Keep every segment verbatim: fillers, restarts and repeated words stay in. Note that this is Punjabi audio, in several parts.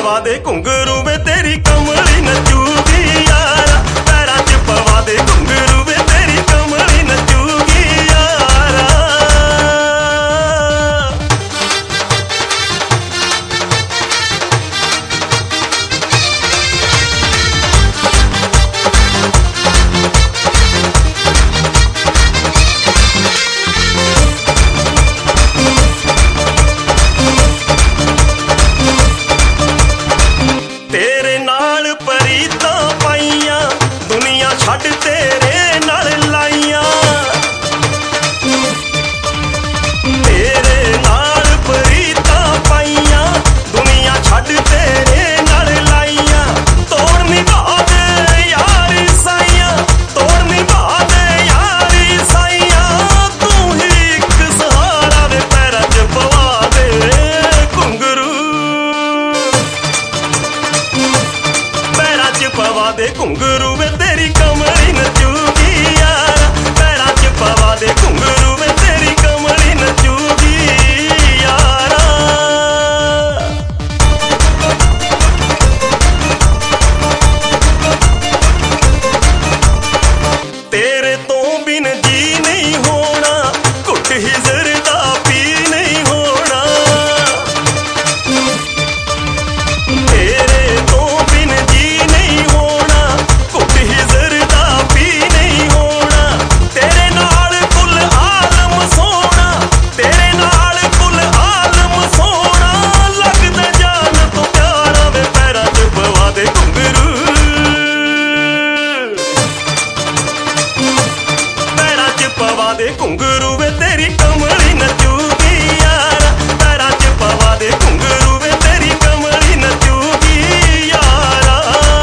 ਪਵਾ ਦੇ ਘੁੰਗਰੂ ਵੇ ਤੇਰੀ ਕਮਲੀ ਨੱਚੂਗੀ ਯਾਰਾ, ਪੈਰਾਂ 'ਚ ਪਵਾ ਦੇ ਘੁੰਗਰੂ ਵੇ ਤੇਰੀ ਕਮਲੀ ਨੱਚੂਗੀ ਯਾਰਾ। ਤੇਰੇ ਨਾਲ ਪਰੀਤਾਂ ਪਾਈਆਂ, ਦੁਨੀਆ ਛੱਡ ਤੇਰੇ ਨਾਲ ਲਾਈਆਂ। ਤੇਰੇ ਨਾਲ ਪਰੀਤਾਂ ਪਾਈਆਂ, ਦੁਨੀਆ ਛੱਡ ਤੇਰੇ ਨਾਲ ਲਾਈਆਂ। ਤੋੜ ਨਿਭਾ ਦੇ ਯਾਰੀ ਸਾਈਆਂ, ਤੋੜ ਨਿਭਾ ਦੇ ਯਾਰੀ ਸਾਈਆਂ। ਤੂੰ ਹੀ ਇੱਕ ਸਹਾਰਾ ਵੇ, ਪੈਰਾਂ 'ਚ ਪਵਾ ਦੇ ਘੁੰਗਰੂ, ਪੈਰਾਂ 'ਚ ਪਵਾ ਦੇ ਘੁੰਗਰੂ ਵੇ ਤੇਰੀ ਕਮਲੀ ਨੱਚੂਗੀ ਯਾਰਾ, ਪੈਰਾਂ 'ਚ ਪਵਾ ਦੇ ਘੁੰਗਰੂ ਵੇ ਤੇਰੀ ਕਮਲੀ ਨੱਚੂਗੀ ਯਾਰਾ। ਤੇਰੇ ਤੋਂ ਬਿਨ ਜੀ ਨਹੀਂ ਹੋਣਾ, ਘੁੱਟ ਹਿਜ਼ਰ ਦਾ ਪੀ ਨਹੀਂ ਹੋਣਾ। ਤੇਰੇ ਤੋਂ ਬਿਨ ਜੀ ਨਹੀਂ ਹੋਣਾ, ਘੁੱਟ ਹਿਜ਼ਰ ਦਾ ਪੀ ਨਹੀਂ ਹੋਣਾ। ਤੇਰੇ ਨਾਲ ਕੁੱਲ ਆਲਮ ਸੋਹਣਾ, ਤੇਰੇ ਨਾਲ ਕੁੱਲ ਆਲਮ ਸੋਹਣਾ। ਲੱਗਦਾ ਜਾਨ ਤੋਂ ਪਿਆਰਾ ਵੇ, ਪੈਰਾਂ 'ਚ ਪਵਾ ਦੇ ਘੁੰਗਰੂ, ਪੈਰਾਂ 'ਚ ਪਵਾ ਦੇ ਘੁੰਗਰੂ ਵੇ ਤੇਰੀ ਕਮਲੀ ਨੱਚੂਗੀ ਯਾਰਾ, ਪੈਰਾਂ 'ਚ ਪਵਾ ਦੇ ਘੁੰਗਰੂ ਵੇ ਤੇਰੀ ਕਮਲੀ ਨੱਚੂਗੀ ਯਾਰਾ।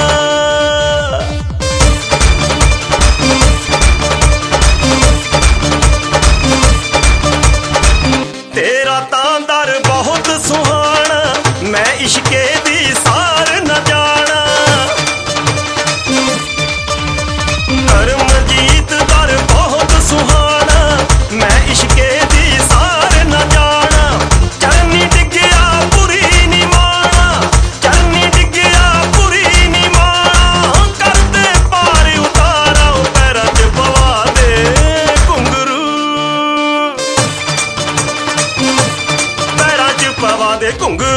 ਤੇਰਾ ਤਾਂ ਦਰ ਬਹੁਤ ਸੁਹਾਣਾ, ਮੈਂ ਇਸ਼ਕੇ ਦੀ ਸਾਰ ਨਾ ਜਾਣਾ। ਕਰਮਜੀਤ ਦਰ ਬਹੁਤ ਸੁਹਾਣਾ, ਮੈਂ ਇਸ਼ਕੇ ਦੀ ਸਾਰ ਨਾ ਜਾਣਾ। ਚਰਨੀ ਡਿੱਗਿਆ ਬੁਰੀ ਨੀ ਮਾਣਾ, ਚਰਨੀ ਡਿੱਗਿਆ ਬੁਰੀ ਨੀ ਮਾਣਾ। ਕਰਦੇ ਪਾਰ ਉਤਾਰਾ, ਉਹ ਪੈਰਾਂ 'ਚ ਪਵਾ ਦੇ ਘੁੰਗਰੂ, ਪੈਰਾਂ 'ਚ ਪਵਾ ਦੇ ਘੁੰਗਰੂ।